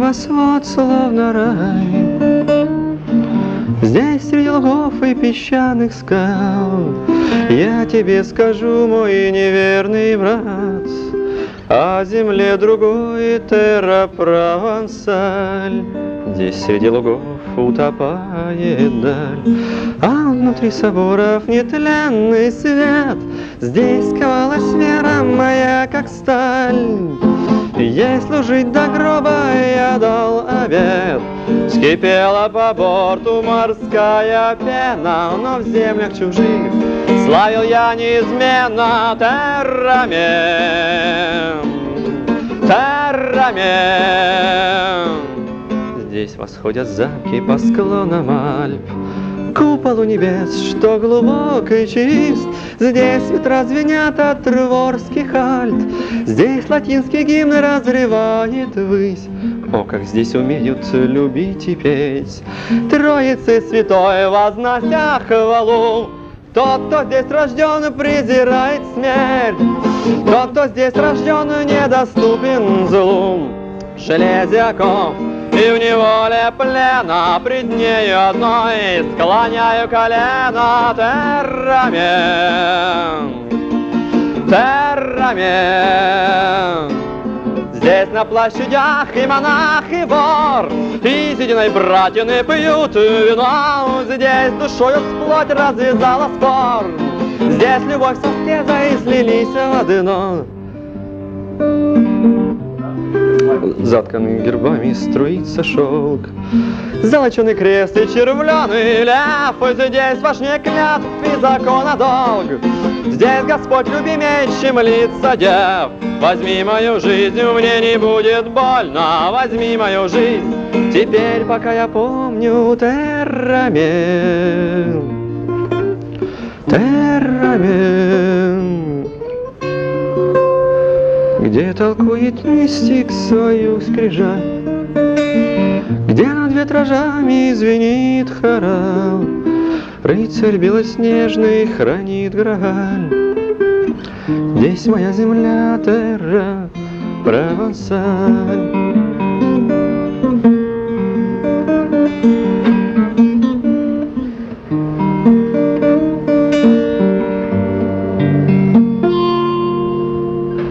небосвод словно рай. Здесь среди лугов и песчаных скал я тебе скажу, мой неверный брат, о земле другой терра Провансаль. Здесь среди лугов утопает даль, а внутри соборов нетленный свет. Здесь ковалась вера моя, как сталь. Ей служить до гроба я дал обет. Вскипела по борту морская пена, но в землях чужих славил я неизменно терра мем, терра мем. Здесь восходят замки по склонам Альп, куполу небес, что глубок и чист. Здесь ветра звенят от Трворских Альт, здесь латинский гимн разрывает высь. О, как здесь умеют любить и петь Троицы Святой, вознося хвалу. Тот, кто здесь рожден, презирает смерть, тот, кто здесь рожден, недоступен злу. Железяков и в неволе плена пред нею одной склоняю колено. Терра мем, терра мем. Здесь на площадях и монах, и вор, и сединой братьяны пьют вино. Здесь душою вплоть развязала спор, здесь любовь с аскезой слились в одно. Затканный гербами струится шелк, золоченый крест и червленый лев. Здесь важнее клятв и закона долг, здесь Господь любимее, чем лица дев. Возьми мою жизнь, мне не будет больно, возьми мою жизнь теперь, пока я помню. Терра мем, терра мем. Где толкует мистик свою скрижаль, где над ветражами звенит хорал, рыцарь белоснежный хранит Грааль. Здесь моя земля, терра Провансаль.